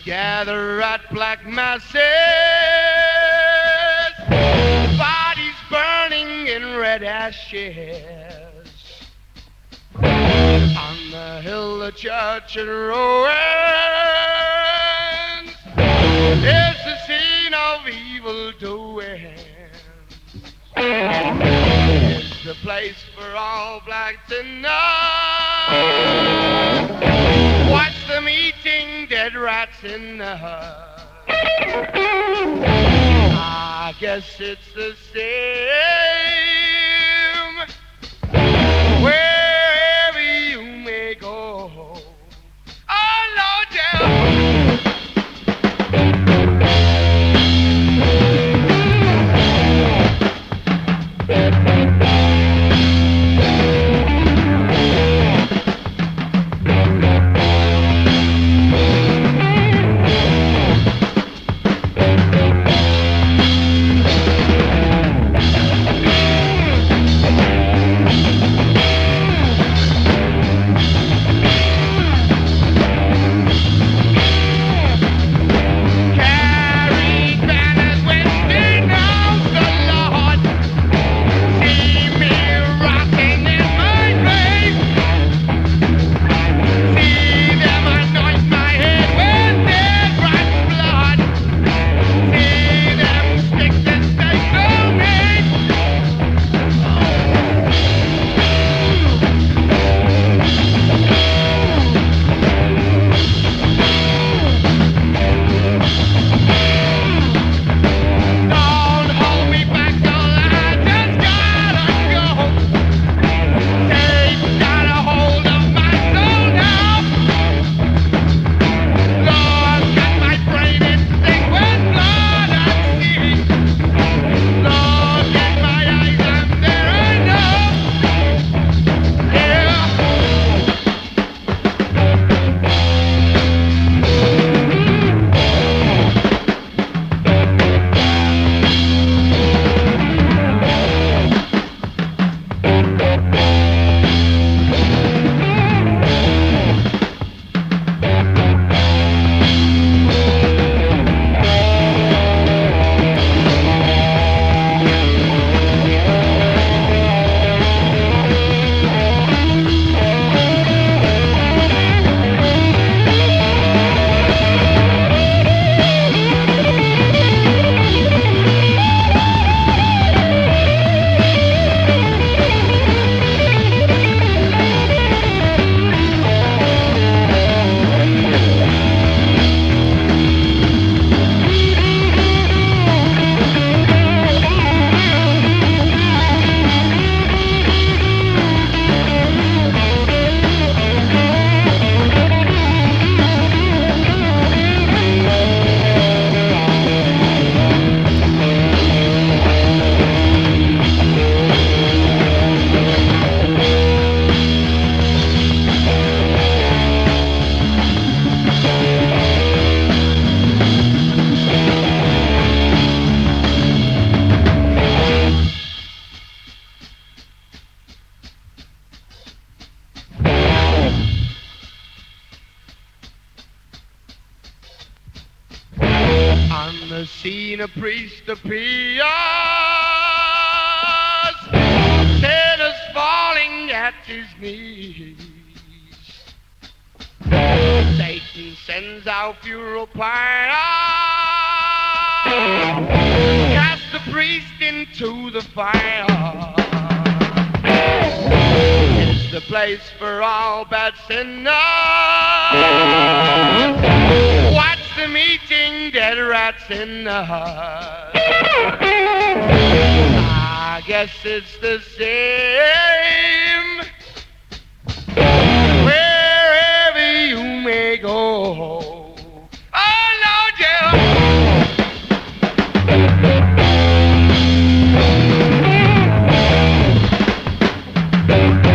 gather at black masses, bodies burning in red ashes. On the hill, the church and ruins is the scene of evil doing. It's the place for all blacks to know. Watch them eating dead rats in the hut. I guess it's the same wherever you may go. Oh, Lord, yeah. On the scene, a priest appears, sinners falling at his knees. Satan sends out funeral pyre, cast the priest into the fire. It's the place for all bad sinners. Watch them eating dead rats in the hut. I guess it's the same wherever you may go. Oh, Lord, yeah.